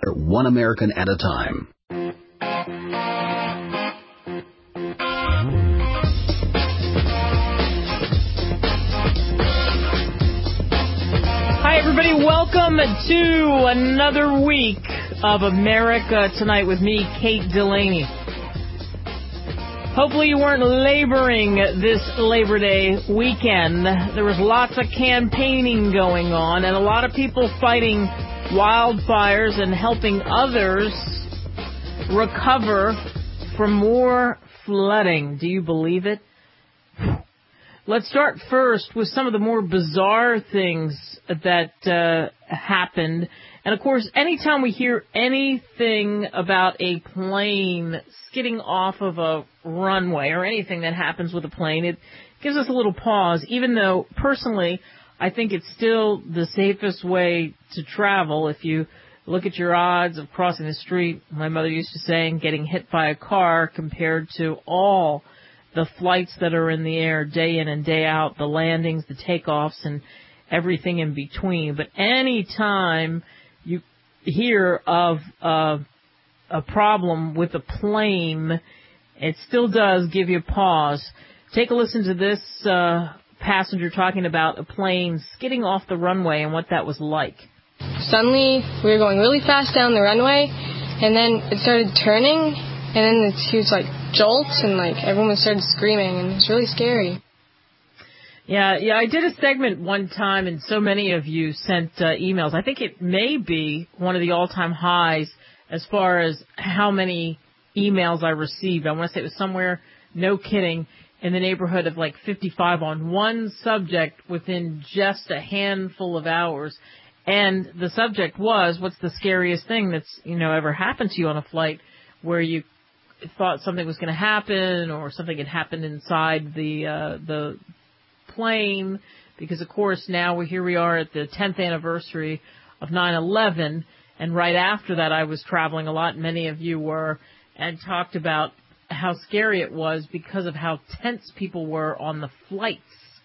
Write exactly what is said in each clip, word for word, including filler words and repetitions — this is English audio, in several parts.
one American at a time. Hi, everybody. Welcome to another week of America Tonight with me, Kate Delaney. Hopefully you weren't laboring this Labor Day weekend. There was lots of campaigning going on and a lot of people fighting wildfires and helping others recover from more flooding. Do you believe it? Let's start first with some of the more bizarre things that uh, happened. And, of course, anytime we hear anything about a plane skidding off of a runway or anything that happens with a plane, it gives us a little pause, even though, personally, I think it's still the safest way to travel. If you look at your odds of crossing the street, my mother used to say, and getting hit by a car compared to all the flights that are in the air day in and day out, the landings, the takeoffs, and everything in between. But any time you hear of uh, a problem with a plane, it still does give you pause. Take a listen to this uh, passenger talking about a plane skidding off the runway and what that was like. Suddenly, we were going really fast down the runway, and then it started turning, and then this huge, like, jolt, and, like, everyone started screaming, and it was really scary. Yeah, yeah, I did a segment one time, and so many of you sent uh, emails. I think it may be one of the all-time highs as far as how many emails I received. I want to say it was somewhere, no kidding, in the neighborhood of like fifty-five on one subject within just a handful of hours. And the subject was, what's the scariest thing that's, you know, ever happened to you on a flight where you thought something was going to happen or something had happened inside the uh, the plane, because of course now we here we are at the tenth anniversary of nine eleven, and right after that I was traveling a lot, many of you were, and talked about how scary it was because of how tense people were on the flights.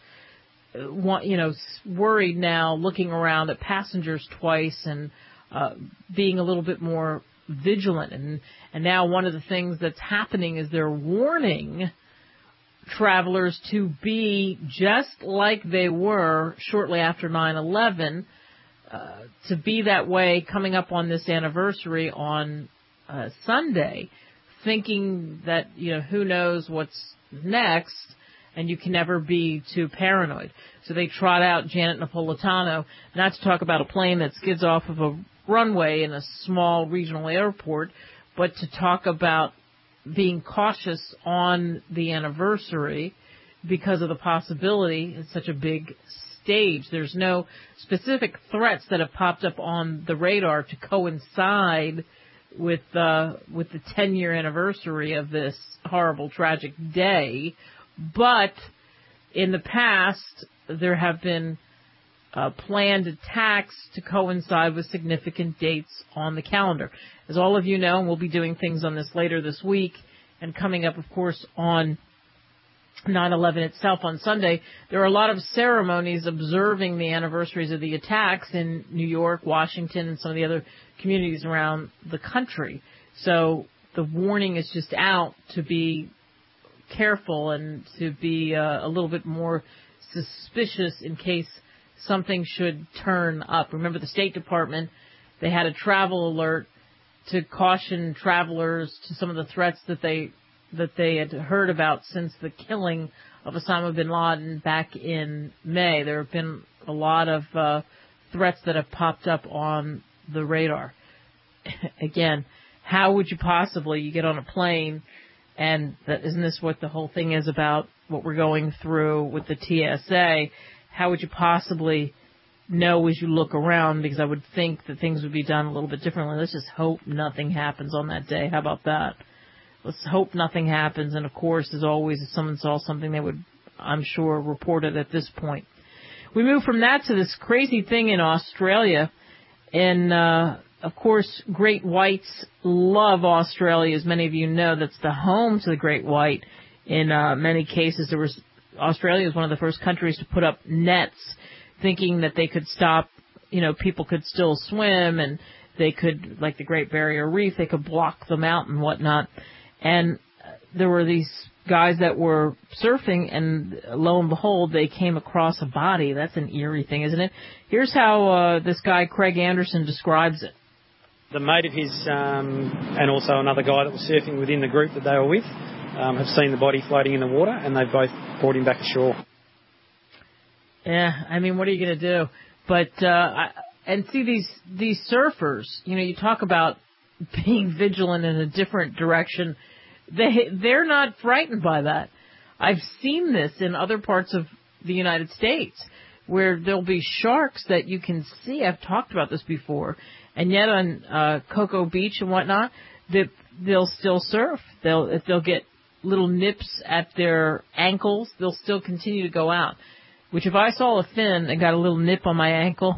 You know, worried now, looking around at passengers twice and uh, being a little bit more vigilant. And, and now one of the things that's happening is they're warning travelers to be just like they were shortly after nine eleven, uh, to be that way coming up on this anniversary on uh, Sunday, thinking that, you know, who knows what's next, and you can never be too paranoid. So they trot out Janet Napolitano, not to talk about a plane that skids off of a runway in a small regional airport, but to talk about being cautious on the anniversary because of the possibility it's such a big stage. There's no specific threats that have popped up on the radar to coincide with uh, with the ten-year anniversary of this horrible, tragic day. But in the past, there have been uh, planned attacks to coincide with significant dates on the calendar. As all of you know, and we'll be doing things on this later this week, and coming up, of course, on nine eleven itself on Sunday, there are a lot of ceremonies observing the anniversaries of the attacks in New York, Washington, and some of the other communities around the country. So the warning is just out to be careful and to be uh, a little bit more suspicious in case something should turn up. Remember, the State Department, they had a travel alert to caution travelers to some of the threats that they that they had heard about since the killing of Osama bin Laden back in May. There have been a lot of uh, threats that have popped up on the radar. Again, how would you possibly, you get on a plane, and that, isn't this what the whole thing is about, what we're going through with the T S A? How would you possibly know as you look around? Because I would think that things would be done a little bit differently. Let's just hope nothing happens on that day. How about that? Let's hope nothing happens. And, of course, as always, if someone saw something, they would, I'm sure, report it at this point. We move from that to this crazy thing in Australia. And, uh, of course, great whites love Australia. As many of you know, that's the home to the great white. In uh, many cases, there was Australia was one of the first countries to put up nets, thinking that they could stop, you know, people could still swim and They could, like the Great Barrier Reef, they could block them out and whatnot. And there were these guys that were surfing, and lo and behold, they came across a body. That's an eerie thing, isn't it? Here's how uh, this guy, Craig Anderson, describes it. The mate of his um, and also another guy that was surfing within the group that they were with um, have seen the body floating in the water, and they've both brought him back ashore. Yeah, I mean, what are you going to do? But, uh, I, and see, these, these surfers, you know, you talk about being vigilant in a different direction. They, they're not frightened by that. I've seen this in other parts of the United States where there'll be sharks that you can see. I've talked about this before. And yet on uh, Cocoa Beach and whatnot, they, they'll still surf. They'll, if they'll get little nips at their ankles, they'll still continue to go out. Which if I saw a fin and got a little nip on my ankle,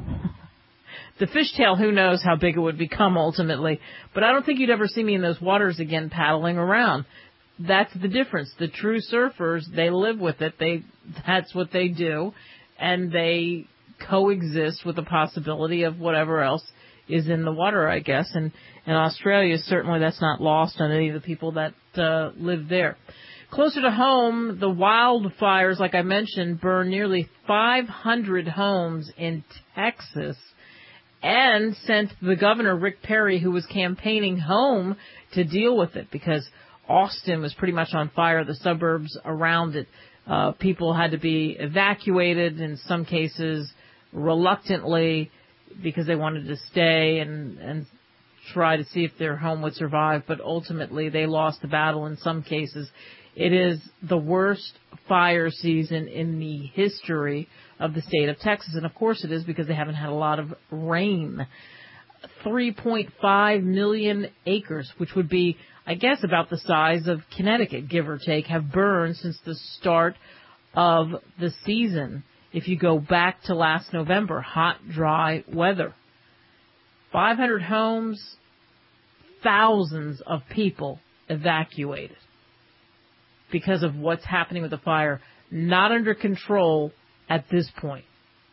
the fishtail, who knows how big it would become ultimately. But I don't think you'd ever see me in those waters again paddling around. That's the difference. The true surfers, they live with it. They, that's what they do. And they coexist with the possibility of whatever else is in the water, I guess. And in Australia, certainly that's not lost on any of the people that uh, live there. Closer to home, the wildfires, like I mentioned, burned nearly five hundred homes in Texas and sent the governor, Rick Perry, who was campaigning home to deal with it because Austin was pretty much on fire, the suburbs around it. Uh, people had to be evacuated, in some cases reluctantly, because they wanted to stay and, and try to see if their home would survive. But ultimately, they lost the battle in some cases. It is the worst fire season in the history of the state of Texas. And, of course, it is because they haven't had a lot of rain. three point five million acres, which would be, I guess, about the size of Connecticut, give or take, have burned since the start of the season. If you go back to last November, hot, dry weather. five hundred homes, thousands of people evacuated because of what's happening with the fire. Not under control at this point.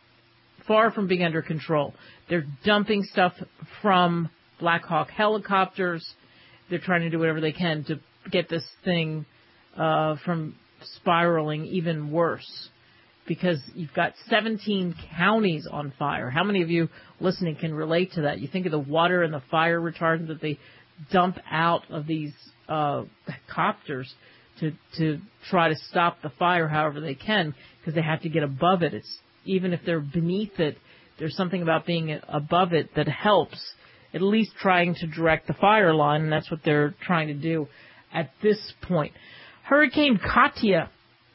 Far from being under control. They're dumping stuff from Black Hawk helicopters. They're trying to do whatever they can to get this thing uh, from spiraling even worse. Because you've got seventeen counties on fire. How many of you listening can relate to that? You think of the water and the fire retardant that they dump out of these uh, copters to to try to stop the fire however they can, because they have to get above it. It's even if they're beneath it, there's something about being above it that helps, at least trying to direct the fire line, and that's what they're trying to do at this point. Hurricane Katia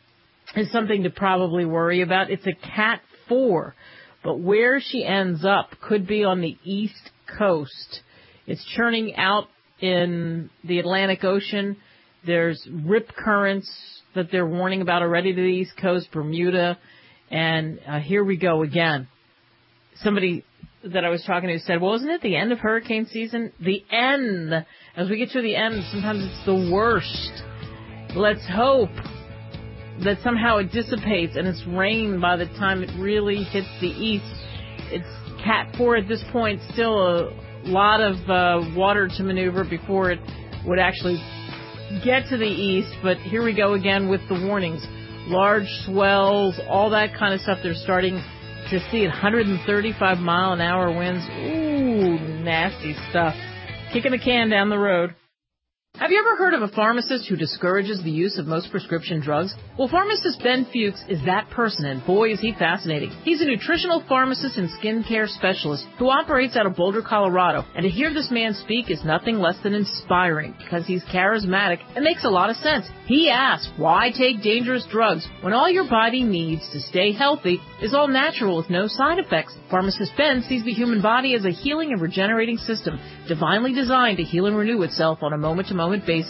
is something to probably worry about. It's a Cat four, but where she ends up could be on the East Coast. It's churning out in the Atlantic Ocean. There's rip currents that they're warning about already to the East Coast, Bermuda, and uh, here we go again. Somebody that I was talking to said, well, isn't it the end of hurricane season? The end. As we get to the end, sometimes it's the worst. Let's hope that somehow it dissipates and it's rain by the time it really hits the east. It's Cat four at this point, still a lot of uh, water to maneuver before it would actually get to the east, but here we go again with the warnings. Large swells, all that kind of stuff. They're starting to see one hundred thirty-five mile an hour winds. Ooh, nasty stuff. Kicking the can down the road. Have you ever heard of a pharmacist who discourages the use of most prescription drugs? Well, pharmacist Ben Fuchs is that person, and boy, is he fascinating. He's a nutritional pharmacist and skincare specialist who operates out of Boulder, Colorado, and to hear this man speak is nothing less than inspiring because he's charismatic and makes a lot of sense. He asks, why take dangerous drugs when all your body needs to stay healthy is all natural with no side effects? Pharmacist Ben sees the human body as a healing and regenerating system, divinely designed to heal and renew itself on a moment-to-moment basis.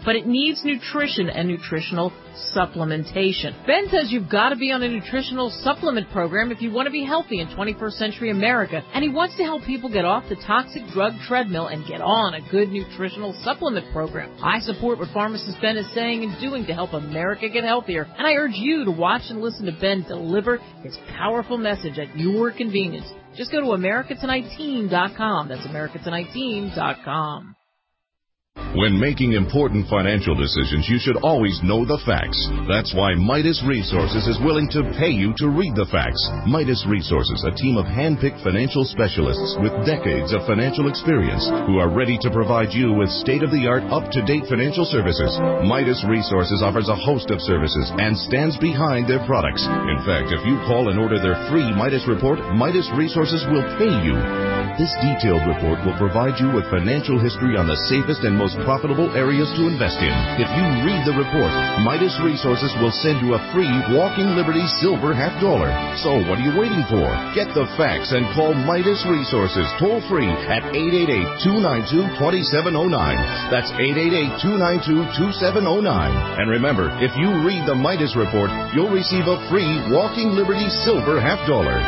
but it needs nutrition and nutritional supplementation. Ben says you've got to be on a nutritional supplement program if you want to be healthy in twenty-first century America, and he wants to help people get off the toxic drug treadmill and get on a good nutritional supplement program. I support what pharmacist Ben is saying and doing to help America get healthier, and I urge you to watch and listen to Ben deliver his powerful message at your convenience. Just go to America Tonight Team dot com. That's America Tonight Team dot com. When making important financial decisions, you should always know the facts. That's why Midas Resources is willing to pay you to read the facts. Midas Resources, a team of hand-picked financial specialists with decades of financial experience who are ready to provide you with state-of-the-art, up-to-date financial services. Midas Resources offers a host of services and stands behind their products. In fact, if you call and order their free Midas report, Midas Resources will pay you. This detailed report will provide you with financial history on the safest and most profitable areas to invest in. If you read the report, Midas Resources will send you a free Walking Liberty Silver half dollar. So what are you waiting for? Get the facts and call Midas Resources toll free at eight eight eight, two nine two, two seven zero nine. That's eight eight eight, two nine two, two seven zero nine. And remember, if you read the Midas report, you'll receive a free Walking Liberty Silver half dollar.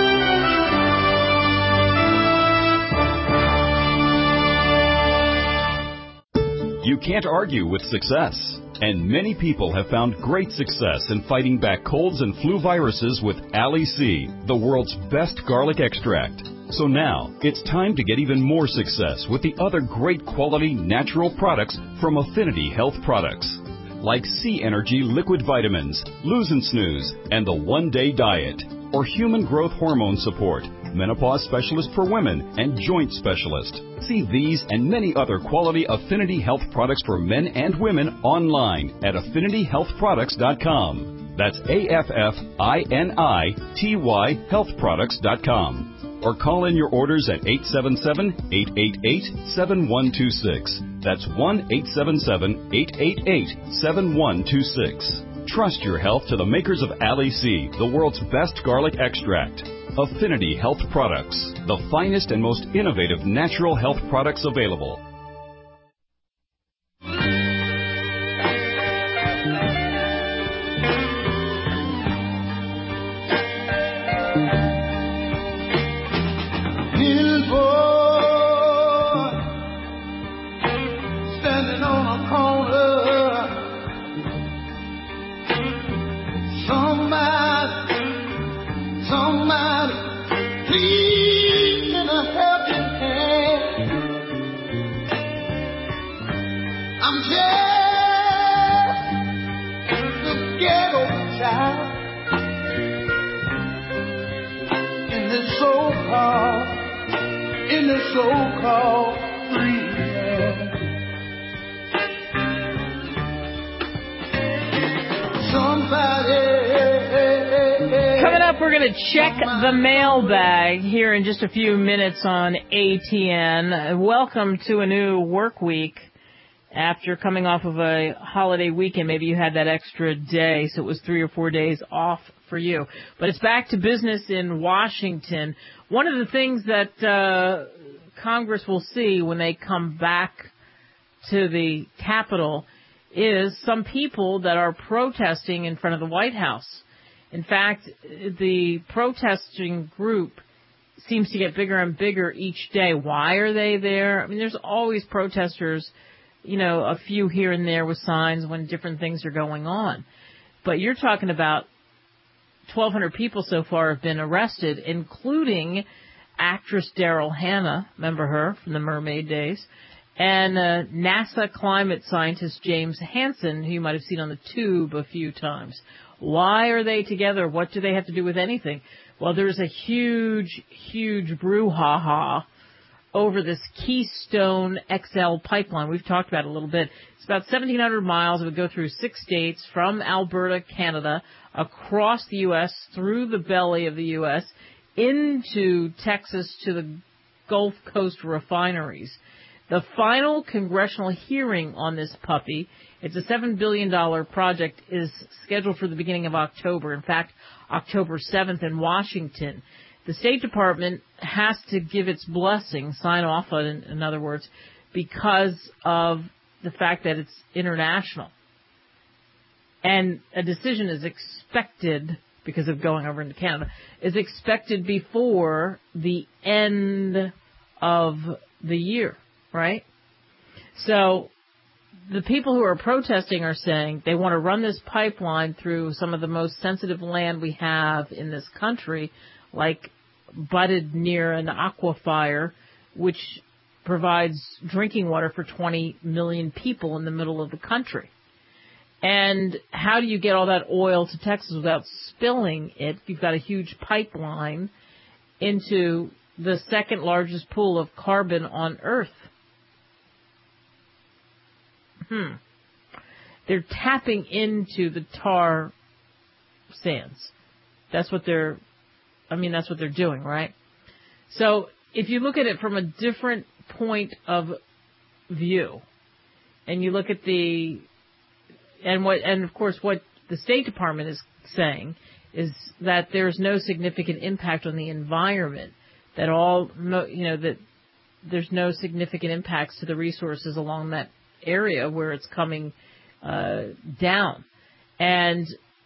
You can't argue with success, and many people have found great success in fighting back colds and flu viruses with Ali C, the world's best garlic extract. So now, it's time to get even more success with the other great quality natural products from Affinity Health Products, like C Energy Liquid Vitamins, Lose and Snooze, and the One Day Diet, or Human Growth Hormone Support, Menopause Specialist for Women, and Joint Specialist. See these and many other quality Affinity Health products for men and women online at affinity health products dot com. That's A F F I N I T Y health products dot com. Or call in your orders at eight seven seven, eight eight eight, seven one two six. That's one eight seven seven, eight eight eight, seven one two six. Trust your health to the makers of Ali C, the world's best garlic extract. Affinity Health Products, the finest and most innovative natural health products available. Little boy standing on a corner, somebody, somebody, please lend a helping hand. I'm just a ghetto child in this so-called, in this so-called free land. Somebody. Coming up, we're going to check the mailbag here in just a few minutes on A T N. Welcome to a new work week after coming off of a holiday weekend. Maybe you had that extra day, so it was three or four days off for you. But it's back to business in Washington. One of the things that uh, Congress will see when they come back to the Capitol is some people that are protesting in front of the White House. In fact, the protesting group seems to get bigger and bigger each day. Why are they there? I mean, there's always protesters, you know, a few here and there with signs when different things are going on. But you're talking about twelve hundred people so far have been arrested, including actress Daryl Hannah, remember her from the Mermaid days, and uh, NASA climate scientist James Hansen, who you might have seen on the tube a few times. Why are they together? What do they have to do with anything? Well, there's a huge, huge brouhaha over this Keystone X L pipeline. We've talked about it a little bit. It's about seventeen hundred miles. It would go through six states from Alberta, Canada, across the U S, through the belly of the U S, into Texas to the Gulf Coast refineries. The final congressional hearing on this puppy, it's a seven billion dollars project, is scheduled for the beginning of October. In fact, October seventh in Washington. The State Department has to give its blessing, sign off on it, in other words, because of the fact that it's international. And a decision is expected, because of going over into Canada, is expected before the end of the year, right? So the people who are protesting are saying they want to run this pipeline through some of the most sensitive land we have in this country, like butted near an aquifer, which provides drinking water for twenty million people in the middle of the country. And how do you get all that oil to Texas without spilling it? You've got a huge pipeline into the second largest pool of carbon on Earth. Hmm. They're tapping into the tar sands. That's what they're, I mean, that's what they're doing, right? So if you look at it from a different point of view, and you look at the, and what, and of course what the State Department is saying is that there's no significant impact on the environment, that all, you know, that there's no significant impacts to the resources along that area where it's coming uh, down. And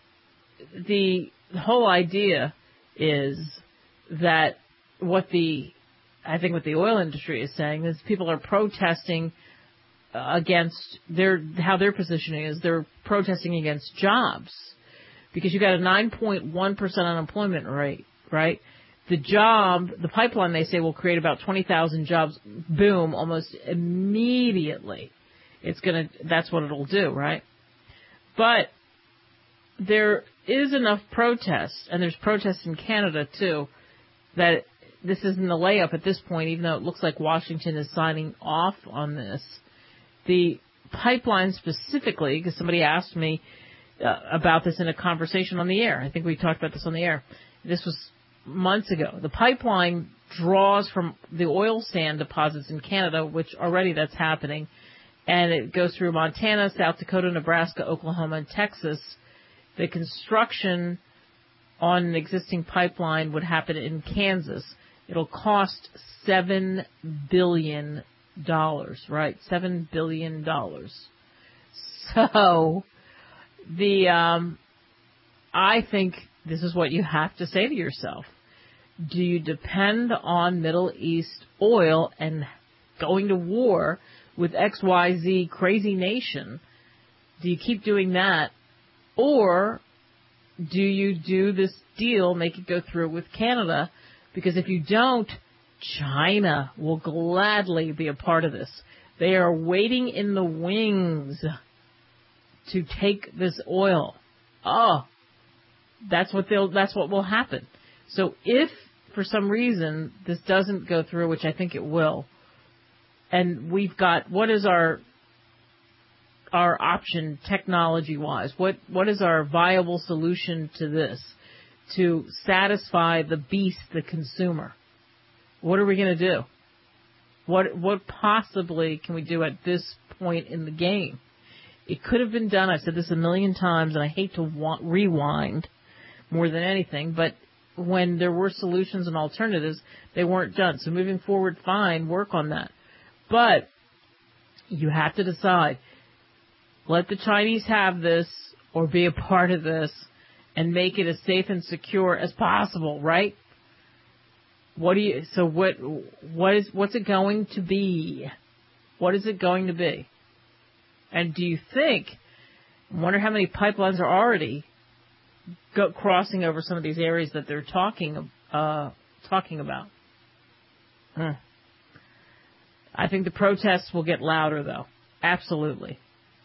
the, the whole idea is that what the, I think what the oil industry is saying is people are protesting against their, how their positioning is, they're protesting against jobs. Because you got a nine point one percent unemployment rate, right? The job, the pipeline, they say, will create about twenty thousand jobs. Boom, almost immediately. It's going to, that's what it'll do, right? But there is enough protest, and there's protests in Canada too, that this isn't a layup at this point, even though it looks like Washington is signing off on this. The pipeline specifically, because somebody asked me uh, about this in a conversation on the air. I think we talked about this on the air. This was months ago. The pipeline draws from the oil sand deposits in Canada, which already that's happening, and it goes through Montana, South Dakota, Nebraska, Oklahoma, and Texas. The construction on an existing pipeline would happen in Kansas. It'll cost seven billion dollars, right? seven billion dollars. So, the, um, I think this is what you have to say to yourself. Do you depend on Middle East oil and going to war with X Y Z crazy nation? Do you keep doing that? Or do you do this deal, make it go through with Canada? Because if you don't, China will gladly be a part of this. They are waiting in the wings to take this oil. Oh, that's what they'll, that's what will happen. So if for some reason this doesn't go through, which I think it will, and we've got, what is our our option technology-wise? What what is our viable solution to this to satisfy the beast, the consumer? What are we going to do? What what possibly can we do at this point in the game? It could have been done. I've said this a million times, and I hate to want, rewind more than anything, but when there were solutions and alternatives, they weren't done. So moving forward, fine, work on that. But you have to decide. Let the Chinese have this or be a part of this and make it as safe and secure as possible, right? What do you, so what, what is, what's it going to be? What is it going to be? And do you think, I wonder how many pipelines are already go, crossing over some of these areas that they're talking, uh, talking about? Hmm. I think the protests will get louder, though. Absolutely.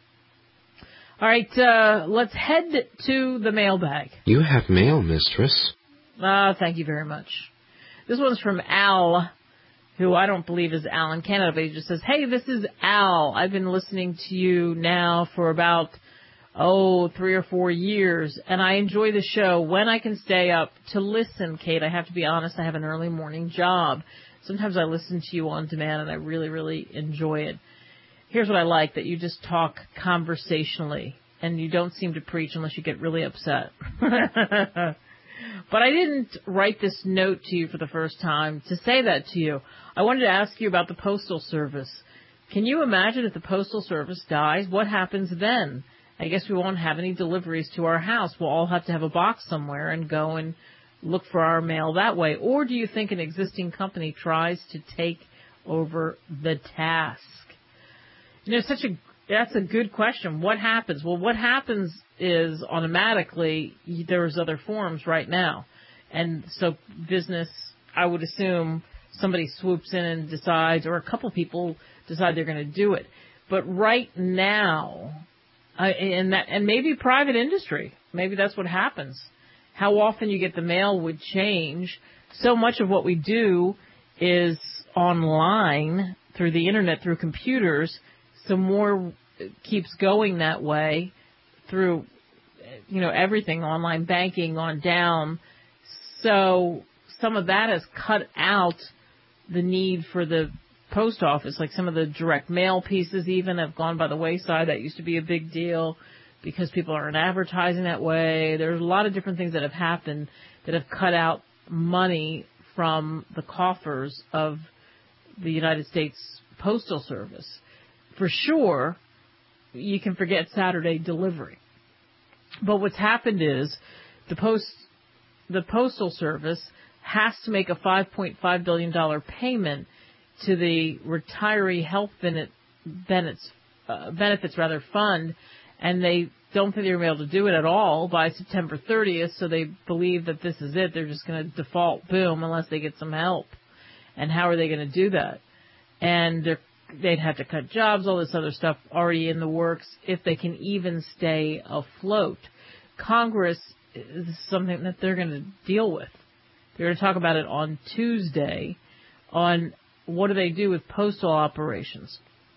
All right, uh, let's head to the mailbag. You have mail, mistress. Ah, uh, thank you very much. This one's from Al, who I don't believe is Al in Canada, but he just says, hey, this is Al. I've been listening to you now for about, oh, three or four years, and I enjoy the show when I can stay up to listen, Kate. I have to be honest, I have an early morning job. Sometimes I listen to you on demand, and I really, really enjoy it. Here's what I like, that you just talk conversationally, and you don't seem to preach unless you get really upset. But I didn't write this note to you for the first time to say that to you. I wanted to ask you about the Postal Service. Can you imagine if the Postal Service dies? What happens then? I guess we won't have any deliveries to our house. We'll all have to have a box somewhere and go and look for our mail that way. Or do you think an existing company tries to take over the task? You know, such a that's a good question. What happens? Well, what happens is automatically there's other forms right now. And so business, I would assume somebody swoops in and decides, or a couple people decide they're going to do it. But right now, uh, and that, and maybe private industry, maybe that's what happens. How often you get the mail would change. So much of what we do is online, through the internet, through computers. So more keeps going that way through, you know, everything, online banking on down. So some of that has cut out the need for the post office. Like some of the direct mail pieces even have gone by the wayside. That used to be a big deal because people aren't advertising that way. There's a lot of different things that have happened that have cut out money from the coffers of the United States Postal Service. For sure, you can forget Saturday delivery. But what's happened is the post, the Postal Service has to make a five point five billion dollars payment to the retiree health benefits, uh, benefits rather fund, and they don't think they're going to be able to do it at all by September thirtieth, so they believe that this is it. They're just going to default, boom, unless they get some help. And how are they going to do that? And they're, they'd have to cut jobs, all this other stuff already in the works, if they can even stay afloat. Congress is something that they're going to deal with. They're going to talk about it on Tuesday on what do they do with postal operations.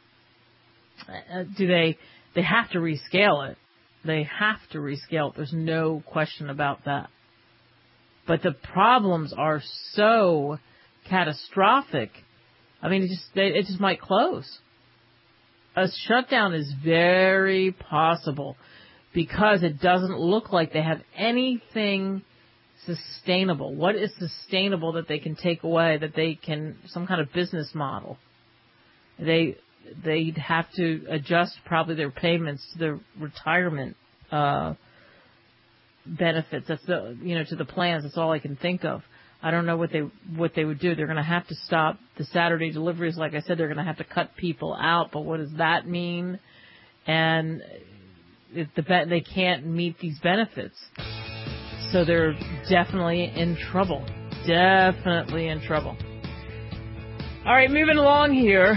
Uh, do they, they have to rescale it. They have to rescale it. There's no question about that. But the problems are so catastrophic. I mean, it just, they, it just might close. A shutdown is very possible because it doesn't look like they have anything sustainable. What is sustainable that they can take away, that they can, some kind of business model? They, they'd have to adjust probably their payments to their retirement uh, benefits. That's the, you know, to the plans. That's all I can think of. I don't know what they what they would do. They're going to have to stop the Saturday deliveries. Like I said, they're going to have to cut people out. But what does that mean? And if the they can't meet these benefits, so they're definitely in trouble. Definitely in trouble. All right, moving along here.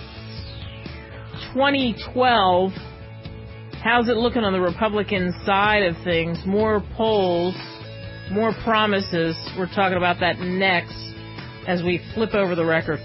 twenty twelve. How's it looking on the Republican side of things? More polls, more promises. We're talking about that next as we flip over the record.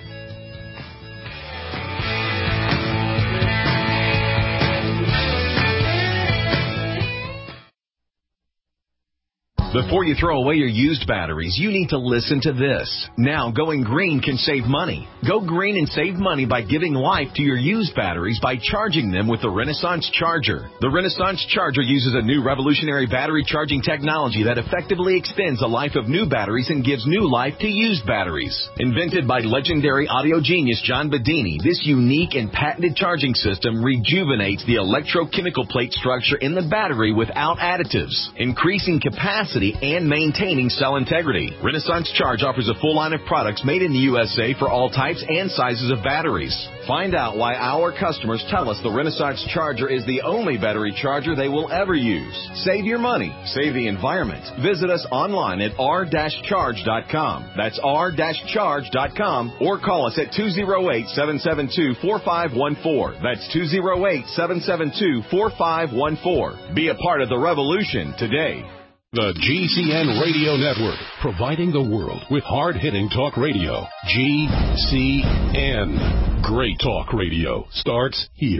Before you throw away your used batteries, you need to listen to this. Now, going green can save money. Go green and save money by giving life to your used batteries by charging them with the Renaissance Charger. The Renaissance Charger uses a new revolutionary battery charging technology that effectively extends the life of new batteries and gives new life to used batteries. Invented by legendary audio genius John Bedini, this unique and patented charging system rejuvenates the electrochemical plate structure in the battery without additives, increasing capacity and maintaining cell integrity. Renaissance Charge offers a full line of products made in the U S A for all types and sizes of batteries. Find out why our customers tell us the Renaissance Charger is the only battery charger they will ever use. Save your money. Save the environment. Visit us online at r dash charge dot com. That's r dash charge dot com or call us at two oh eight, seven seven two, four five one four. That's two oh eight, seven seven two, four five one four. Be a part of the revolution today. The G C N Radio Network, providing the world with hard-hitting talk radio. G C N. Great talk radio starts here.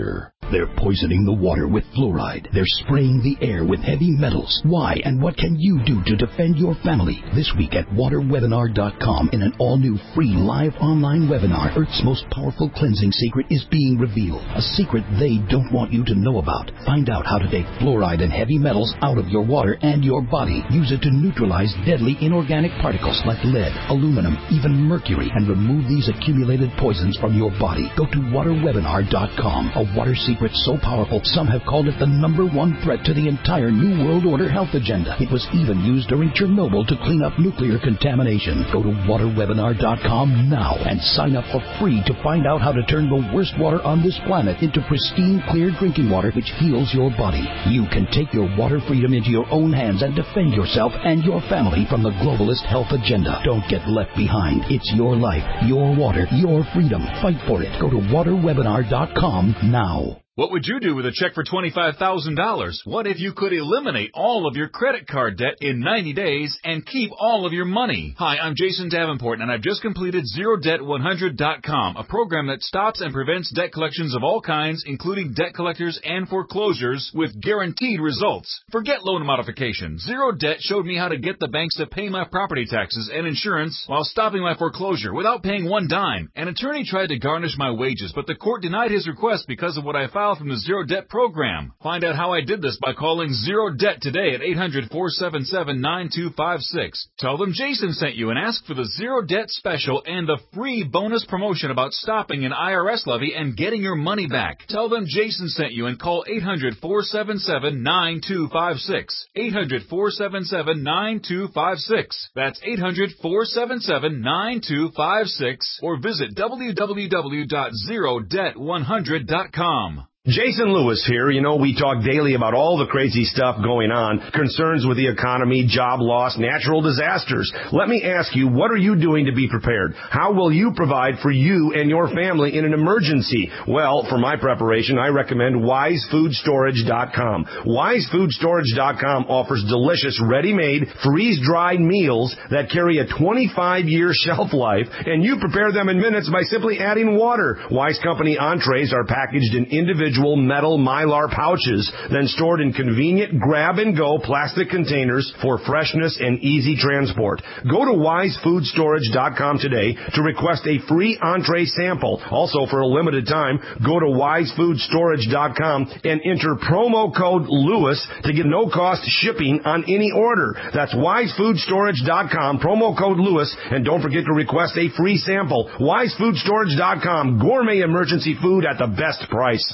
They're poisoning the water with fluoride. They're spraying the air with heavy metals. Why and what can you do to defend your family? This week at water webinar dot com, in an all-new free live online webinar, Earth's most powerful cleansing secret is being revealed. A secret they don't want you to know about. Find out how to take fluoride and heavy metals out of your water and your body. Use it to neutralize deadly inorganic particles like lead, aluminum, even mercury, and remove these accumulated poisons from your body. Go to water webinar dot com. A water secret so powerful, some have called it the number one threat to the entire New World Order health agenda. It was even used during Chernobyl to clean up nuclear contamination. Go to water webinar dot com now and sign up for free to find out how to turn the worst water on this planet into pristine, clear drinking water which heals your body. You can take your water freedom into your own hands and defend yourself and your family from the globalist health agenda. Don't get left behind. It's your life, your water, your freedom. Fight for it. Go to water webinar dot com now. What would you do with a check for twenty-five thousand dollars? What if you could eliminate all of your credit card debt in ninety days and keep all of your money? Hi, I'm Jason Davenport, and I've just completed zero debt one hundred dot com, a program that stops and prevents debt collections of all kinds, including debt collectors and foreclosures, with guaranteed results. Forget loan modification. Zero Debt showed me how to get the banks to pay my property taxes and insurance while stopping my foreclosure without paying one dime. An attorney tried to garnish my wages, but the court denied his request because of what I filed from the Zero Debt program. Find out how I did this by calling Zero Debt today at eight hundred, four seven seven, nine two five six. Tell them Jason sent you and ask for the Zero Debt special and the free bonus promotion about stopping an I R S levy and getting your money back. Tell them Jason sent you and call eight hundred, four seven seven, nine two five six. eight hundred, four seven seven, nine two five six. That's eight hundred, four seven seven, nine two five six, or visit w w w dot zero debt one hundred dot com. Jason Lewis here. You know, we talk daily about all the crazy stuff going on, concerns with the economy, job loss, natural disasters. Let me ask you, what are you doing to be prepared? How will you provide for you and your family in an emergency? Well, for my preparation, I recommend wise food storage dot com. wise food storage dot com offers delicious, ready-made, freeze-dried meals that carry a twenty-five year shelf life, and you prepare them in minutes by simply adding water. Wise Company entrees are packaged in individual metal Mylar pouches, then stored in convenient grab-and-go plastic containers for freshness and easy transport. Go to wise food storage dot com today to request a free entree sample. Also, for a limited time, go to wise food storage dot com and enter promo code Lewis to get no-cost shipping on any order. That's wise food storage dot com, promo code Lewis, and don't forget to request a free sample. wise food storage dot com, gourmet emergency food at the best price.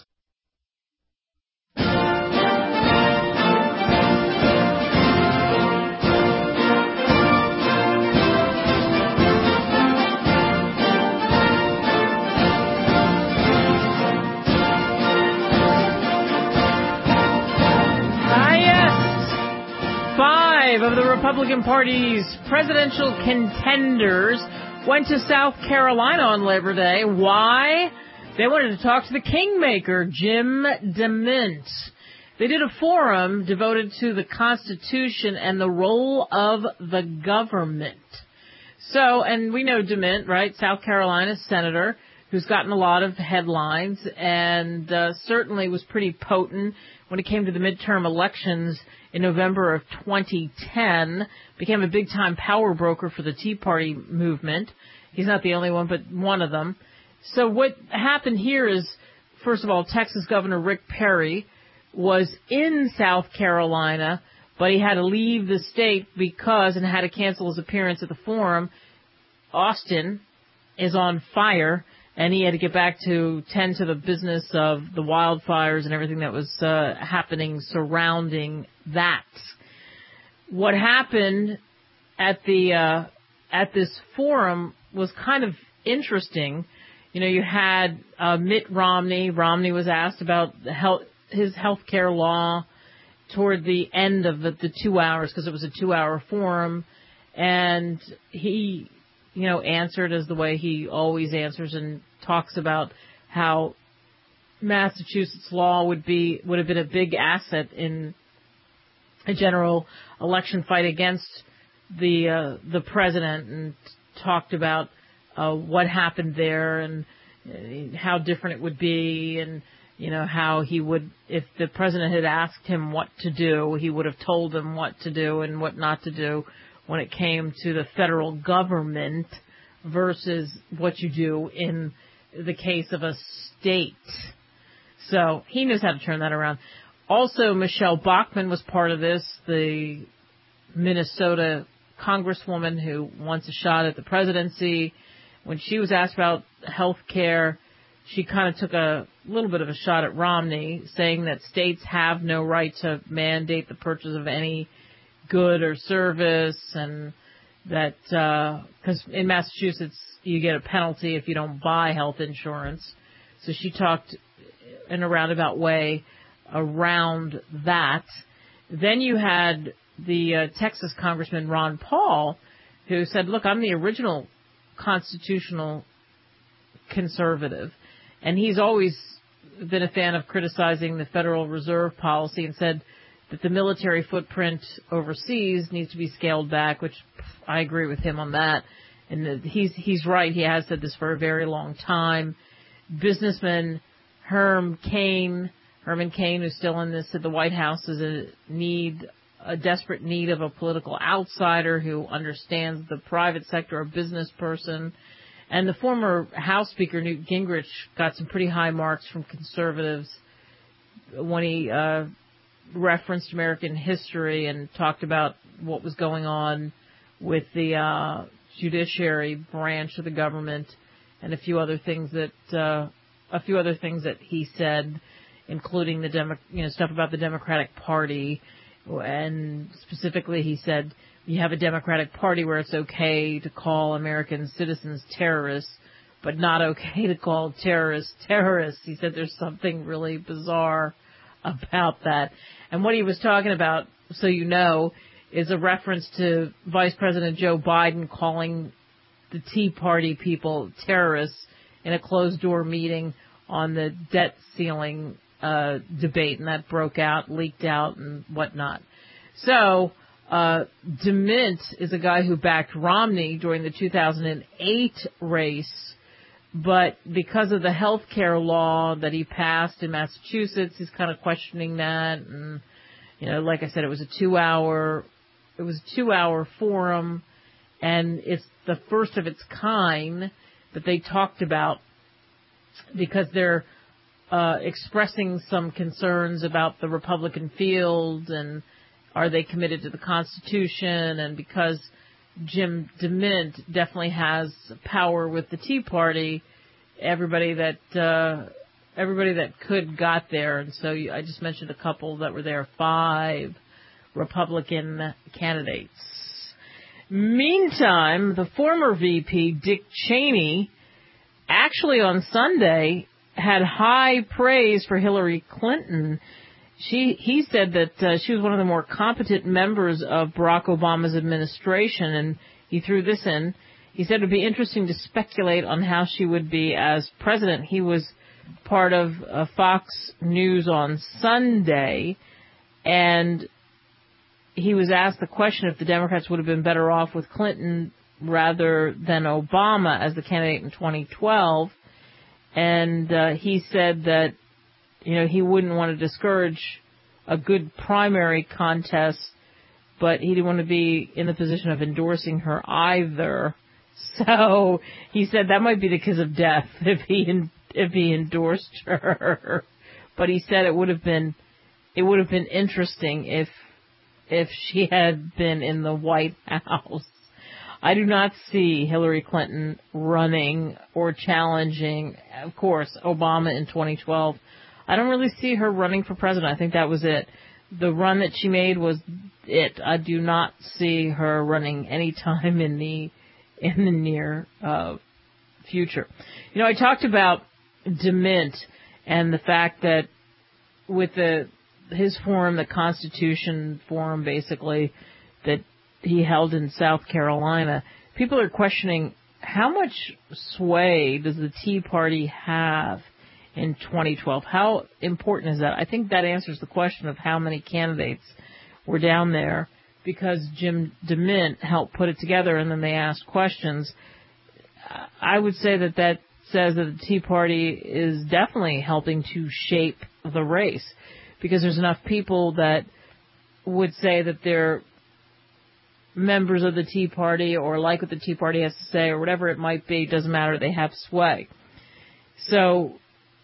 Of the Republican Party's presidential contenders went to South Carolina on Labor Day. Why? They wanted to talk to the kingmaker, Jim DeMint. They did a forum devoted to the Constitution and the role of the government. So, and we know DeMint, right? South Carolina senator who's gotten a lot of headlines and uh, certainly was pretty potent when it came to the midterm elections in November of twenty ten, became a big-time power broker for the Tea Party movement. He's not the only one, but one of them. So what happened here is, first of all, Texas Governor Rick Perry was in South Carolina, but he had to leave the state because, and had to cancel his appearance at the forum. Austin is on fire, and he had to get back to tend to the business of the wildfires and everything that was uh, happening surrounding that. What happened at the uh, at this forum was kind of interesting. You know, you had uh, Mitt Romney. Romney was asked about the health, his health care law toward the end of the, the two hours because it was a two-hour forum, and he, you know, answered as the way he always answers and talks about how Massachusetts law would be would have been a big asset in a general election fight against the uh, the president, and talked about uh, what happened there and uh, how different it would be, and you know, how he would, if the president had asked him what to do, he would have told him what to do and what not to do when it came to the federal government versus what you do in the case of a state. So he knows how to turn that around. Also, Michelle Bachmann was part of this, the Minnesota congresswoman who wants a shot at the presidency. When she was asked about health care, she kind of took a little bit of a shot at Romney, saying that states have no right to mandate the purchase of any good or service, and that because uh, in Massachusetts you get a penalty if you don't buy health insurance. So she talked in a roundabout way around that. Then you had the uh, Texas Congressman Ron Paul, who said, look, I'm the original constitutional conservative. And he's always been a fan of criticizing the Federal Reserve policy and said that the military footprint overseas needs to be scaled back, which I agree with him on that. And he's he's right. He has said this for a very long time. Businessman Herm Cain, Herman Cain, who's still in this, said the White House is a need, a desperate need of a political outsider who understands the private sector, a business person. And the former House Speaker, Newt Gingrich, got some pretty high marks from conservatives when he uh, referenced American history and talked about what was going on with the uh, judiciary branch of the government and a few other things that uh, a few other things that he said, including the Demo- you know stuff about the Democratic Party, and specifically he said, you have a Democratic Party where it's okay to call American citizens terrorists, but not okay to call terrorists terrorists. He said there's something really bizarre about that. And what he was talking about, so you know, is a reference to Vice President Joe Biden calling the Tea Party people terrorists in a closed-door meeting on the debt ceiling uh, debate, and that broke out, leaked out, and whatnot. So Uh, DeMint is a guy who backed Romney during the two thousand eight race, but because of the health care law that he passed in Massachusetts, he's kind of questioning that. And, you know, like I said, it was a two-hour, it was a two-hour forum, and it's the first of its kind that they talked about because they're uh, expressing some concerns about the Republican field and are they committed to the Constitution? And because Jim DeMint definitely has power with the Tea Party, everybody that uh, everybody that could got there. And so I just mentioned a couple that were there, five Republican candidates. Meantime, the former V P, Dick Cheney, actually on Sunday had high praise for Hillary Clinton. She, he said that uh, she was one of the more competent members of Barack Obama's administration, and he threw this in. He said it would be interesting to speculate on how she would be as president. He was part of uh, Fox News on Sunday, and he was asked the question if the Democrats would have been better off with Clinton rather than Obama as the candidate in twenty twelve. And uh, he said that, you know, he wouldn't want to discourage a good primary contest, but he didn't want to be in the position of endorsing her either. So he said that might be the kiss of death if he if he endorsed her. But he said it would have been it would have been interesting if if she had been in the White House. I do not see Hillary Clinton running or challenging, of course, Obama in twenty twelve. I don't really see her running for president. I think that was it. The run that she made was it. I do not see her running any time in the in the near uh, future. You know, I talked about DeMint and the fact that with the his forum, the Constitution Forum, basically, that he held in South Carolina, people are questioning how much sway does the Tea Party have in twenty twelve? How important is that? I think that answers the question of how many candidates were down there, because Jim DeMint helped put it together and then they asked questions. I would say that that says that the Tea Party is definitely helping to shape the race, because there's enough people that would say that they're members of the Tea Party or like what the Tea Party has to say or whatever it might be. Doesn't matter. They have sway. So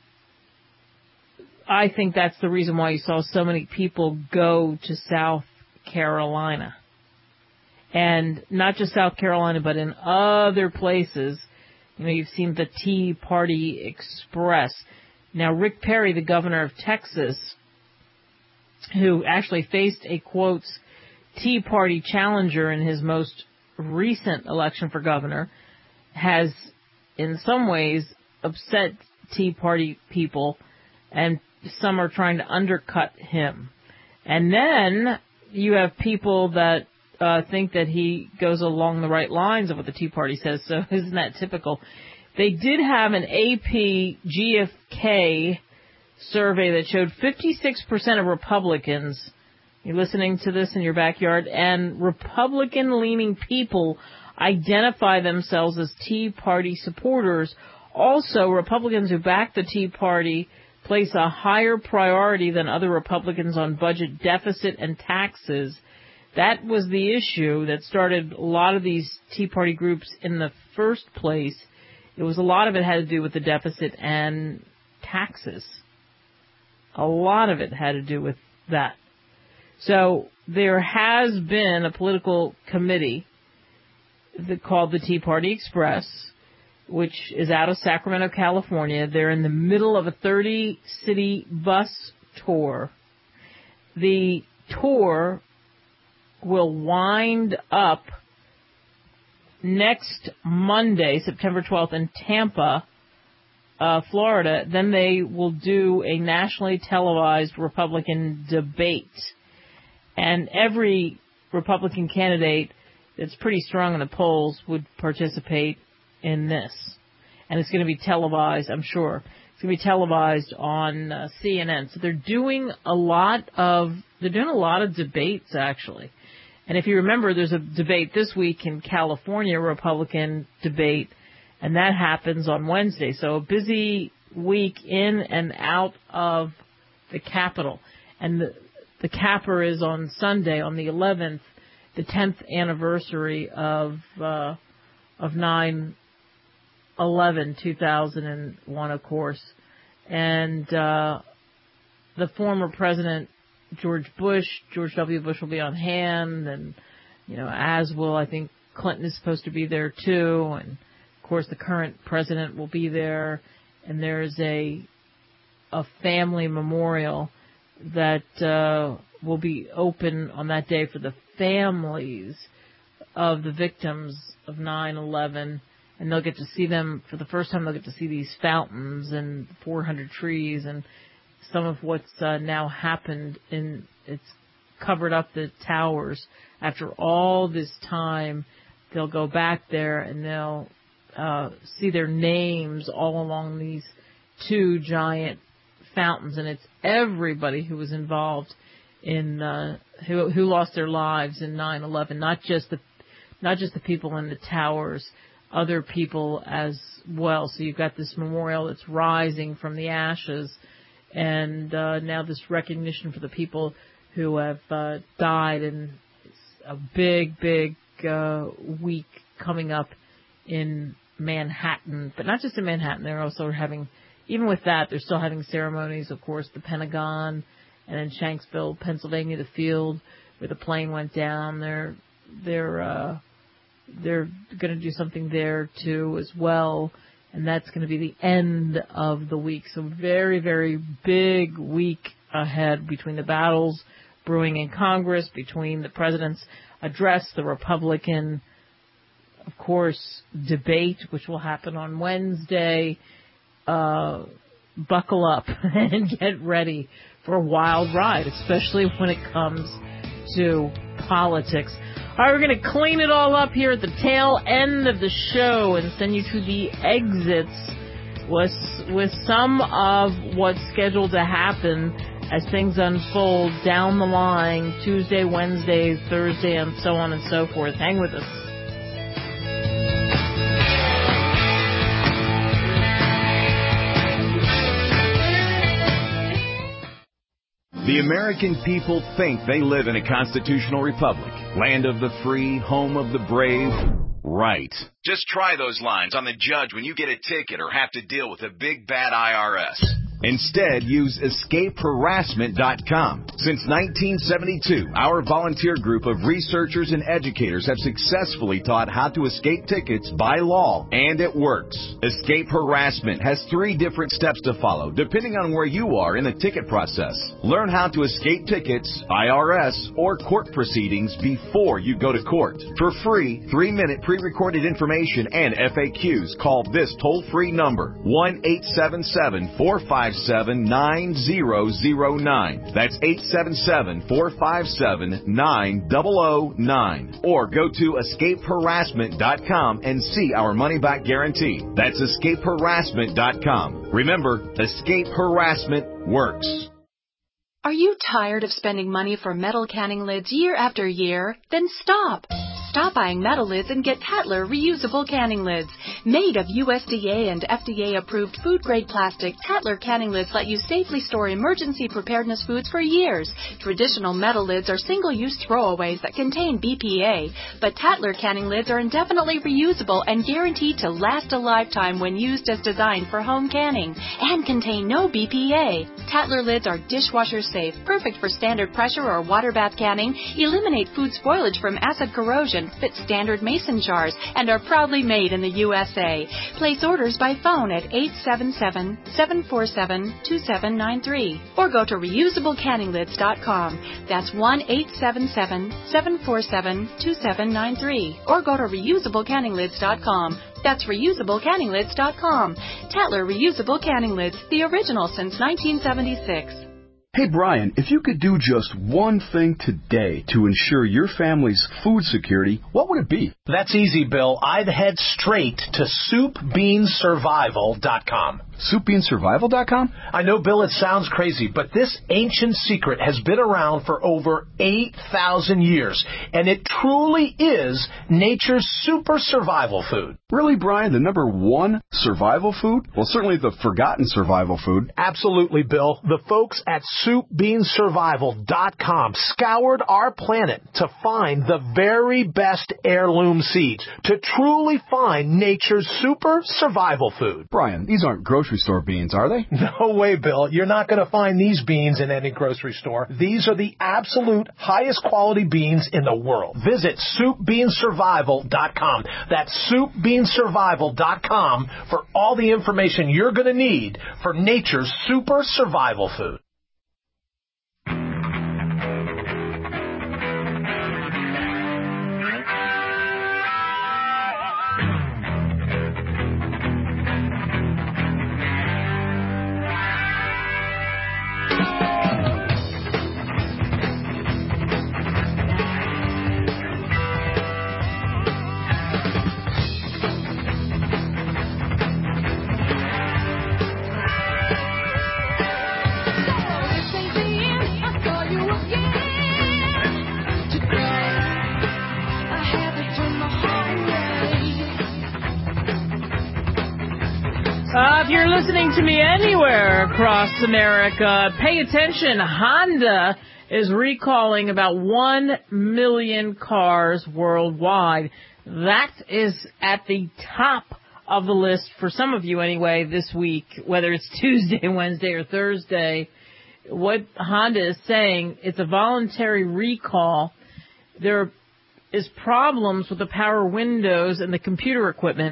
I think that's the reason why you saw so many people go to South Carolina. And not just South Carolina, but in other places. You know, you've seen the Tea Party Express. Now, Rick Perry, the governor of Texas, who actually faced a, quotes, Tea Party challenger in his most recent election for governor, has in some ways upset Tea Party people, and some are trying to undercut him. And then you have people that uh, think that he goes along the right lines of what the Tea Party says, so isn't that typical? They did have an A P G F K survey that showed fifty-six percent of Republicans, you're listening to this in your backyard, and Republican-leaning people identify themselves as Tea Party supporters. Also, Republicans who back the Tea Party place a higher priority than other Republicans on budget deficit and taxes. That was the issue that started a lot of these Tea Party groups in the first place. It was a lot of it had to do with the deficit and taxes. A lot of it had to do with that. So there has been a political committee that called the Tea Party Express, which is out of Sacramento, California. They're in the middle of a thirty-city bus tour. The tour will wind up next Monday, September twelfth, in Tampa, uh, Florida. Then they will do a nationally televised Republican debate. And every Republican candidate that's pretty strong in the polls would participate in this. And it's going to be televised, I'm sure. It's going to be televised on uh, C N N. So they're doing a lot of, they're doing a lot of debates, actually. And if you remember, there's a debate this week in California, a Republican debate, and that happens on Wednesday. So a busy week in and out of the Capitol. And the, the capper is on Sunday, on the eleventh, the tenth anniversary of uh, of nine eleven, two thousand one, of course. And uh, the former president, George Bush, George W. Bush will be on hand, and, you know, as will, I think, Clinton is supposed to be there too, and, of course, the current president will be there, and there's a a family memorial that uh, will be open on that day for the families of the victims of nine eleven, and they'll get to see them, for the first time they'll get to see these fountains and four hundred trees and some of what's uh, now happened. In it's covered up the towers. After all this time, they'll go back there and they'll uh, see their names all along these two giant fountains, and it's everybody who was involved in uh, who who lost their lives in nine eleven. Not just the not just the people in the towers, other people as well. So you've got this memorial that's rising from the ashes. And uh, now this recognition for the people who have uh, died, and it's a big, big uh, week coming up in Manhattan. But not just in Manhattan, they're also having, even with that, they're still having ceremonies, of course, the Pentagon, and in Shanksville, Pennsylvania, the field where the plane went down. They're they're uh, they're going to do something there too as well. And that's going to be the end of the week. So very, very big week ahead between the battles brewing in Congress, between the president's address, the Republican, of course, debate, which will happen on Wednesday. Uh, buckle up and get ready for a wild ride, especially when it comes to politics. All right, we're going to clean it all up here at the tail end of the show and send you to the exits with, with some of what's scheduled to happen as things unfold down the line, Tuesday, Wednesday, Thursday, and so on and so forth. Hang with us. The American people think they live in a constitutional republic, land of the free, home of the brave. Right. Just try those lines on the judge when you get a ticket or have to deal with a big bad I R S. Instead, use escape harassment dot com. Since nineteen seventy-two, our volunteer group of researchers and educators have successfully taught how to escape tickets by law, and it works. Escape Harassment has three different steps to follow, depending on where you are in the ticket process. Learn how to escape tickets, I R S, or court proceedings before you go to court. For free, three-minute pre-recorded information and F A Qs, call this toll-free number, one eight seven seven, four five seven, nine zero zero nine. That's eight seven seven, four five seven, nine zero zero nine. Or go to escape harassment dot com and see our money-back guarantee. That's escape harassment dot com. Remember, Escape Harassment works. Are you tired of spending money for metal canning lids year after year? Then stop. Stop buying metal lids and get Tatler reusable canning lids. Made of U S D A and F D A-approved food-grade plastic, Tatler canning lids let you safely store emergency preparedness foods for years. Traditional metal lids are single-use throwaways that contain B P A, but Tatler canning lids are indefinitely reusable and guaranteed to last a lifetime when used as designed for home canning and contain no B P A. Tatler lids are dishwasher safe, perfect for standard pressure or water bath canning, eliminate food spoilage from acid corrosion, fit standard mason jars, and are proudly made in the U S A. Place orders by phone at eight seven seven, seven four seven, two seven nine three or go to reusable canning lids dot com. That's one eight seven seven, seven four seven, two seven nine three or go to reusable canning lids dot com. That's reusable canning lids dot com. Tatler Reusable Canning Lids, the original since nineteen seventy-six. Hey, Brian, if you could do just one thing today to ensure your family's food security, what would it be? That's easy, Bill. I'd head straight to soup beans survival dot com. soup beans survival dot com? I know, Bill, it sounds crazy, but this ancient secret has been around for over eight thousand years, and it truly is nature's super survival food. Really, Brian? The number one survival food? Well, certainly the forgotten survival food. Absolutely, Bill. The folks at soup beans survival dot com scoured our planet to find the very best heirloom seeds, to truly find nature's super survival food. Brian, these aren't grocery store beans, are they? No way, Bill. You're not going to find these beans in any grocery store. These are the absolute highest quality beans in the world. Visit soup beans survival dot com. That's soup beans survival dot com for all the information you're going to need for nature's super survival food. Uh, if you're listening to me anywhere across America, pay attention. Honda is recalling about one million cars worldwide. That is at the top of the list for some of you anyway this week, whether it's Tuesday, Wednesday, or Thursday. What Honda is saying, it's a voluntary recall. There is problems with the power windows and the computer equipment.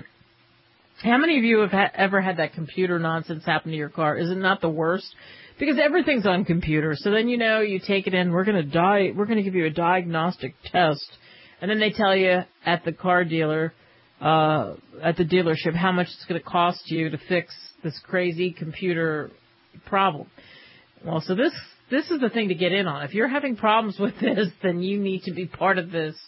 How many of you have ha- ever had that computer nonsense happen to your car? Is it not the worst? Because everything's on computer. So then, you know, you take it in, we're going to die, we're going to give you a diagnostic test. And then they tell you at the car dealer, uh, at the dealership, how much it's going to cost you to fix this crazy computer problem. Well, so this, this is the thing to get in on. If you're having problems with this, then you need to be part of this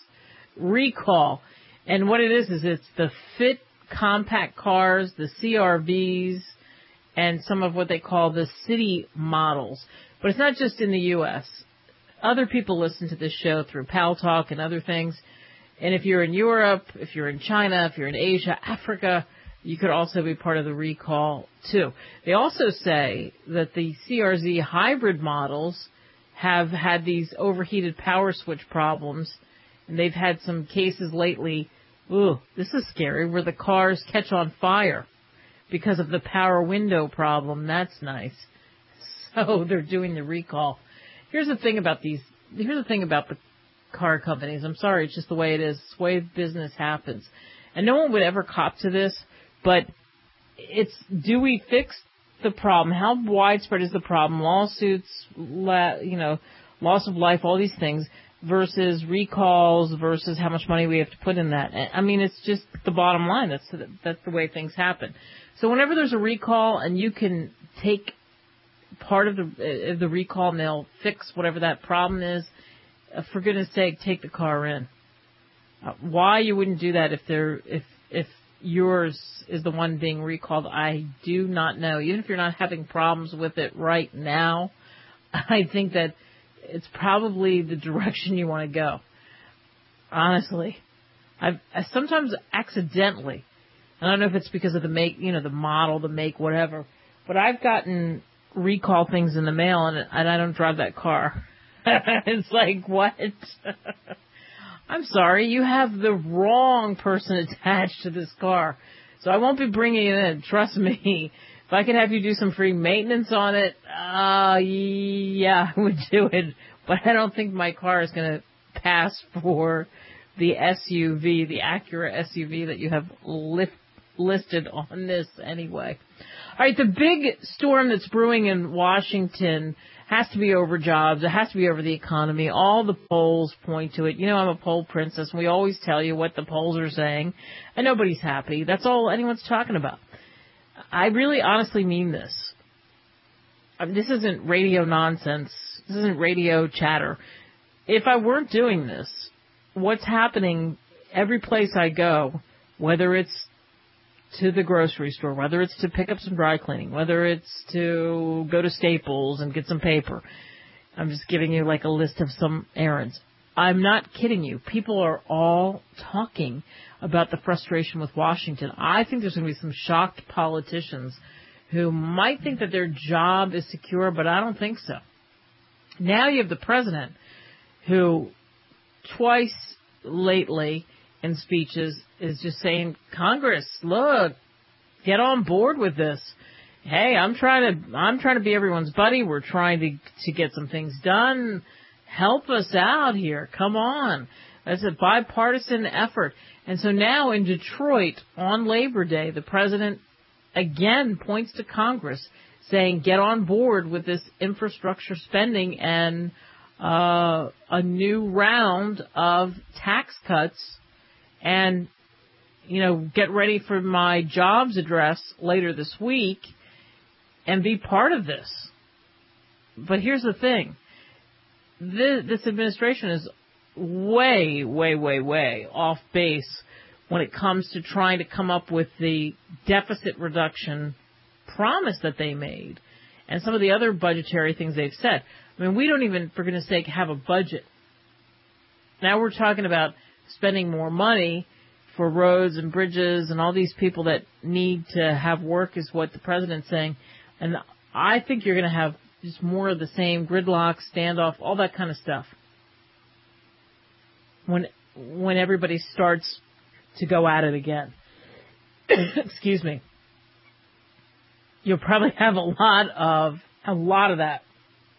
recall. And what it is, is it's the Fit compact cars, the C R Vs, and some of what they call the city models. But it's not just in the U S Other people listen to this show through Pal Talk and other things. And if you're in Europe, if you're in China, if you're in Asia, Africa, you could also be part of the recall, too. They also say that the C R Z hybrid models have had these overheated power switch problems, and they've had some cases lately. Ooh, this is scary, where the cars catch on fire because of the power window problem. That's nice. So they're doing the recall. Here's the thing about these. Here's the thing about the car companies. I'm sorry, it's just the way it is. It's the way business happens. And no one would ever cop to this, but it's, do we fix the problem? How widespread is the problem? Lawsuits, la, you know, loss of life, all these things, versus recalls, versus how much money we have to put in that. I mean, it's just the bottom line. That's the, that's the way things happen. So whenever there's a recall and you can take part of the uh, the recall and they'll fix whatever that problem is, uh, for goodness sake, take the car in. Uh, why you wouldn't do that if they're if if yours is the one being recalled, I do not know. Even if you're not having problems with it right now, I think that it's probably the direction you want to go. Honestly, I've I sometimes accidentally, I don't know if it's because of the make, you know, the model, the make, whatever, but I've gotten recall things in the mail and, and I don't drive that car. It's like, what? I'm sorry, you have the wrong person attached to this car. So I won't be bringing it in. Trust me. If I could have you do some free maintenance on it, uh, yeah, I would do it. But I don't think my car is going to pass for the S U V, the Acura S U V that you have lift, listed on this anyway. All right, the big storm that's brewing in Washington has to be over jobs. It has to be over the economy. All the polls point to it. You know, I'm a poll princess, and we always tell you what the polls are saying, and nobody's happy. That's all anyone's talking about. I really honestly mean this. I mean, this isn't radio nonsense. This isn't radio chatter. If I weren't doing this, what's happening every place I go, whether it's to the grocery store, whether it's to pick up some dry cleaning, whether it's to go to Staples and get some paper. I'm just giving you like a list of some errands. I'm not kidding you. People are all talking about the frustration with Washington. I think there's going to be some shocked politicians who might think that their job is secure, but I don't think so. Now you have the president who twice lately in speeches is just saying, Congress, look, get on board with this. Hey, I'm trying to, I'm trying to be everyone's buddy. We're trying to, to get some things done. Help us out here. Come on. It's a bipartisan effort. And so now in Detroit on Labor Day, the president again points to Congress saying, get on board with this infrastructure spending and uh, a new round of tax cuts. And, you know, get ready for my jobs address later this week and be part of this. But here's the thing. This, this administration is way, way, way, way off base when it comes to trying to come up with the deficit reduction promise that they made and some of the other budgetary things they've said. I mean, we don't even, for goodness sake, have a budget. Now we're talking about spending more money for roads and bridges and all these people that need to have work is what the president's saying. And I think you're going to have just more of the same, gridlock, standoff, all that kind of stuff. When when everybody starts to go at it again. Excuse me. You'll probably have a lot of a lot of that.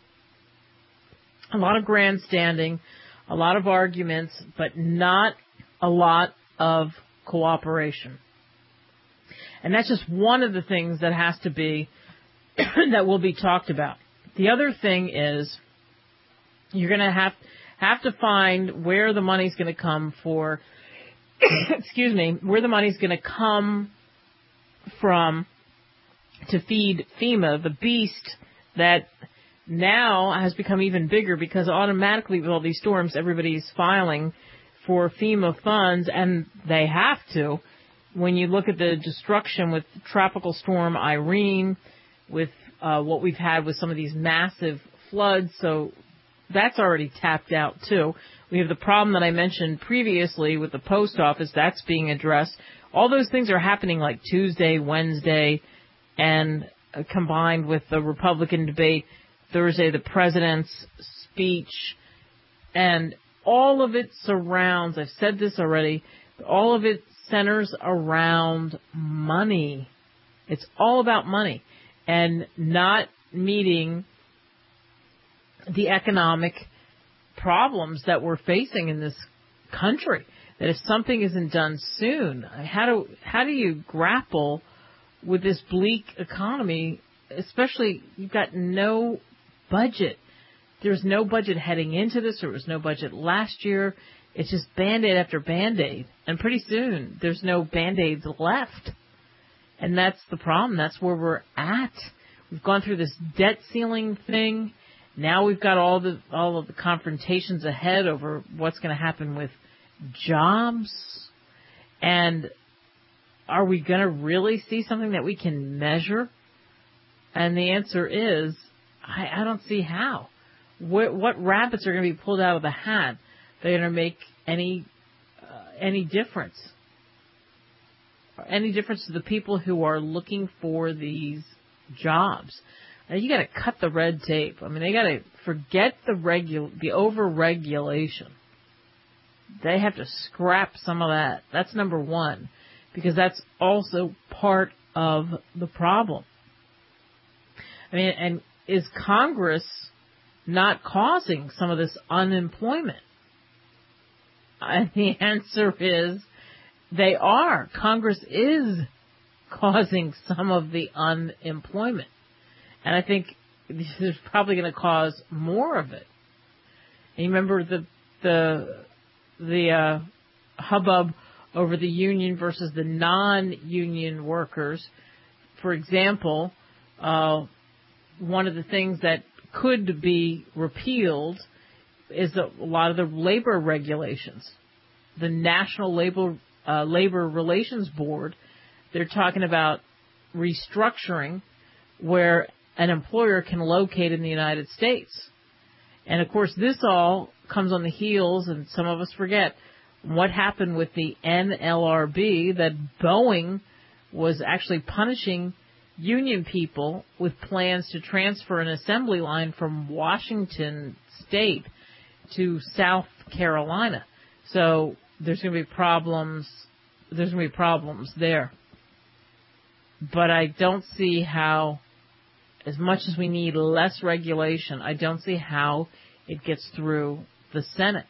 A lot of grandstanding, a lot of arguments, but not a lot of cooperation. And that's just one of the things that has to be, that will be talked about. The other thing is you're going to have, have to find where the money's going to come for, excuse me, where the money's going to come from to feed FEMA, the beast that now has become even bigger because automatically with all these storms, everybody's filing for FEMA funds, and they have to. When you look at the destruction with Tropical Storm Irene, with uh, what we've had with some of these massive floods, so that's already tapped out too. We have the problem that I mentioned previously with the post office, that's being addressed. All those things are happening like Tuesday, Wednesday, and uh, combined with the Republican debate, Thursday, the president's speech, and all of it surrounds, I've said this already, all of it centers around money. It's all about money and not meeting the economic problems that we're facing in this country. That if something isn't done soon, how do how do you grapple with this bleak economy? Especially, you've got no budget. There's no budget heading into this. There was no budget last year. It's just Band-Aid after Band-Aid. And pretty soon, there's no Band-Aids left. And that's the problem. That's where we're at. We've gone through this debt ceiling thing. Now we've got all the all of the confrontations ahead over what's going to happen with jobs. And are we going to really see something that we can measure? And the answer is, I, I don't see how. What, what rabbits are going to be pulled out of the hat that are going to make any uh, any difference? Any difference to the people who are looking for these jobs? Now, you got to cut the red tape. I mean, they got to forget the regu- the over-regulation. They have to scrap some of that. That's number one, because that's also part of the problem. I mean, and is Congress not causing some of this unemployment? And the answer is they are. Congress is causing some of the unemployment. And I think this is probably going to cause more of it. And you remember the the the uh, hubbub over the union versus the non-union workers. For example, uh, one of the things that could be repealed is a lot of the labor regulations. The National Labor uh, Labor Relations Board, they're talking about restructuring where an employer can locate in the United States. And, of course, this all comes on the heels, and some of us forget, what happened with the N L R B, that Boeing was actually punishing union people with plans to transfer an assembly line from Washington State to South Carolina. So there's going to be problems. There's going to be problems there. But I don't see how, as much as we need less regulation, I don't see how it gets through the Senate.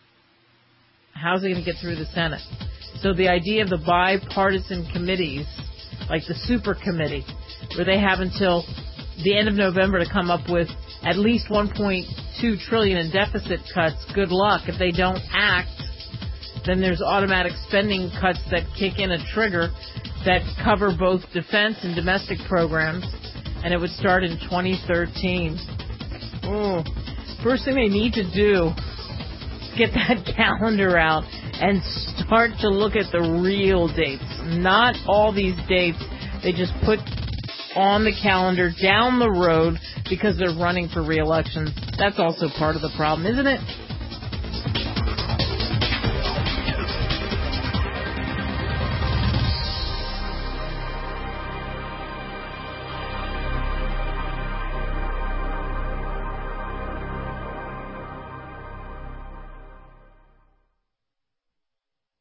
How's it going to get through the Senate? So the idea of the bipartisan committees, like the super committee, where they have until the end of November to come up with at least one point two trillion dollars in deficit cuts, good luck. If they don't act, then there's automatic spending cuts that kick in a trigger that cover both defense and domestic programs, and it would start in twenty thirteen. Oh. First thing they need to do is get that calendar out and start to look at the real dates, not all these dates they just put on the calendar down the road because they're running for re-elections. That's also part of the problem, isn't it?